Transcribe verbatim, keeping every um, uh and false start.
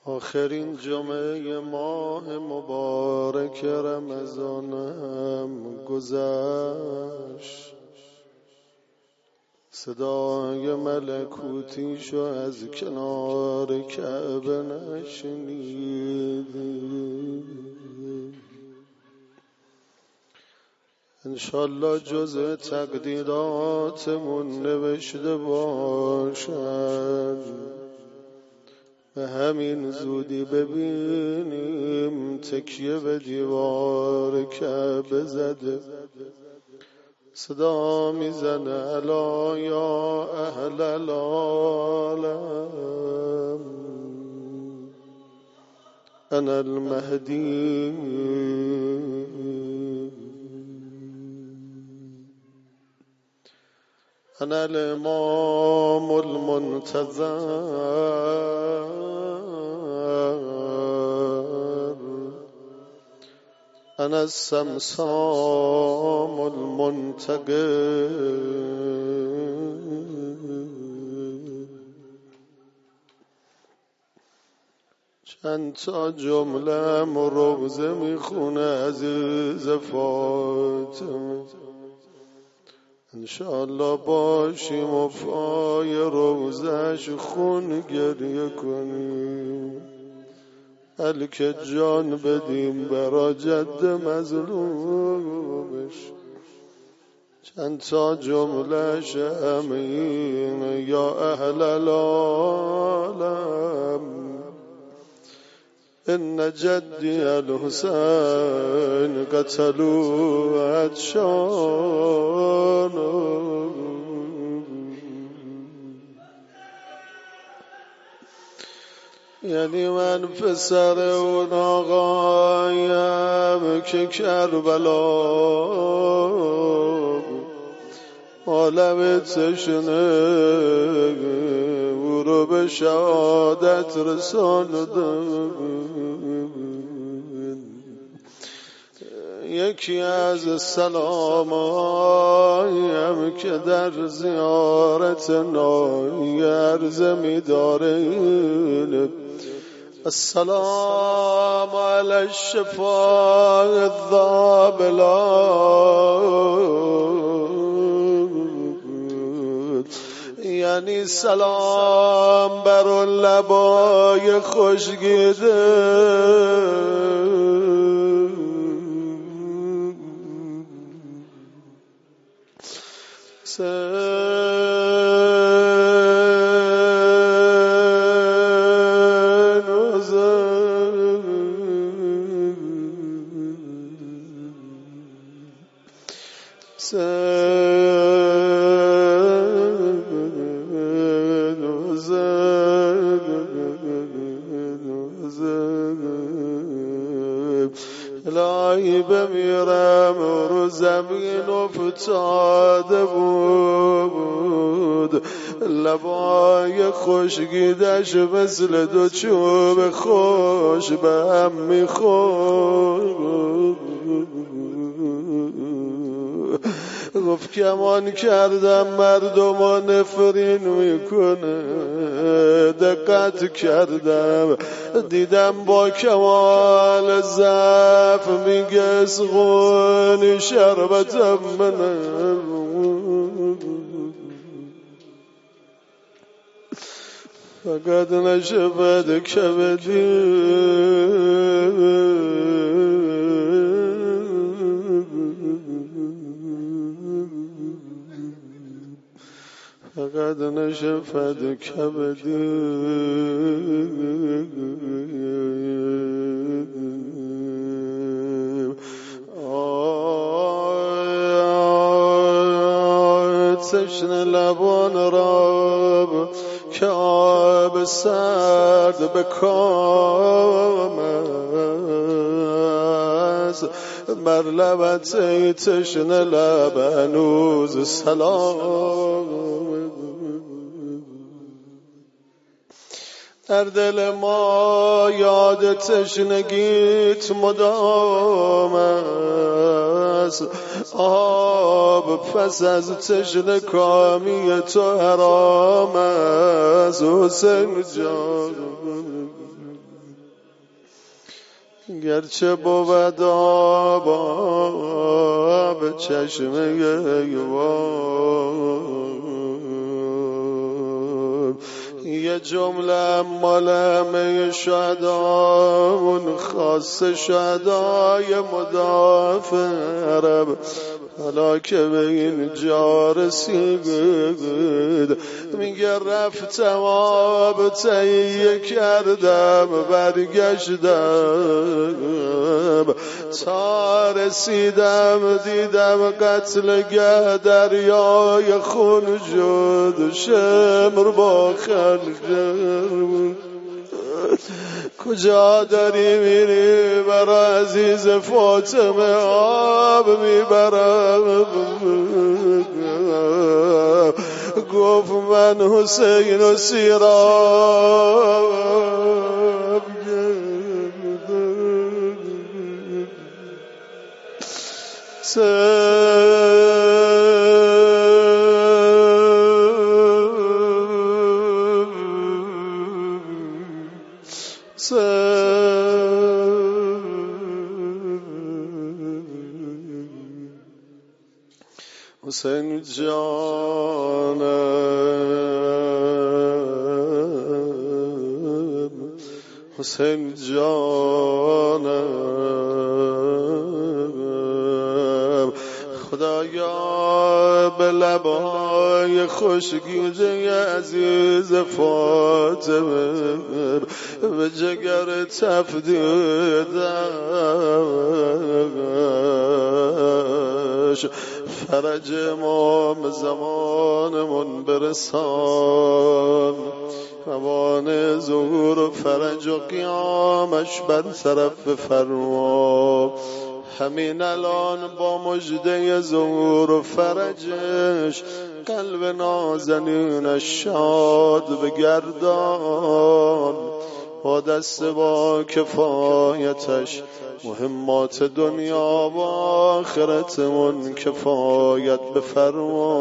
آخرین جمعه ماه مبارک رمضانم گذشت، صدای ملکوتیشو از کنار کعبه نشنیدیم. انشالله جز تقدیراتمون نوشته باشد، به همین زودی ببینیم تکیه به دیوار کعبه زده، صدا میزنه الا یا اهل العالم انا المهدی انا الامام المنتظر انا السمسام المنتقم. چند تا جمله روزه میخونه عزیز فاطمه، انشالله باشیم و پای روزش خون گریه کنیم، هلکه جان بدیم برا جد مظلومش. چند تا جمله شمین یا اهل العالم ان جدی الحسین قتلوا عطشان. یعنی من پسر اون آقایم که کربلا عالم تشنه او رو به شهادت رساندم. یکی از سلامایم که در زیارت نایی عرض می داره اینه: السلام علی الشفاء الذابلات، یعنی سلام بر اون لبای خوشگیده الهی بمیرم رو زمین افتاده بود، لبای خوشگیدش مثل دو چوب خوش به هم میخورد. گفت کمان کردم مردم نفرین میکنه، دقت کردم دیدم با کمال ضعف میگه اسقونی شربتم منه، فقط نشود کبدی فقط نشفد کبدی. تشنه لبان راب که آب سرد به کام است، بر لبت ای تشنه لب هنوز سلام. در دل ما یاد تشنگیت مدام است، آب پس از تشنه کامی تو حرام است. حسین جان گرچه بود آب چشمه یوان یه جمله مالمه شهدامون خاص شهدای مدافع عرب حالا که به این جا رسید میگه رفتم آب تهیه کردم برگشتم تا رسیدم دیدم قتلگه دریای خون شد شمر با خنجر کجا داری میری برا عزیز فاطمه آب میبرم گفت من حسین و سیراب حسین جانم حسین جانم خدایا به لبای خوشگیده عزیز فاطمه به جگر تفدیدش فرج امام زمانمون برسان روان ظهور و فرج و قیامش برطرف بفرما همین الان با مژده ظهور و فرجش قلب نازنینش شاد بگردان با دست با کفایتش مهمات دنیا و آخرتمون کفایت بفرما